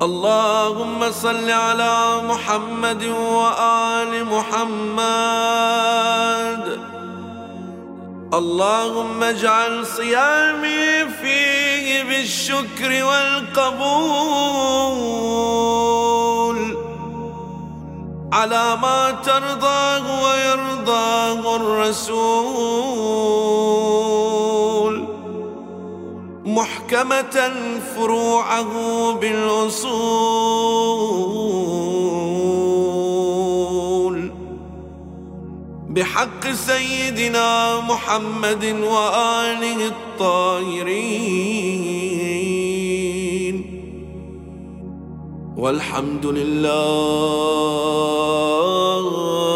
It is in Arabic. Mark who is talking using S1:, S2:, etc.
S1: اللهم صل على محمد وآل محمد. اللهم اجعل صيامي فيه بالشكر والقبول على ما ترضاه ويرضاه الرسول، محكمة فروعه بالأصول، بحق سيدنا محمد وآله الطاهرين، والحمد لله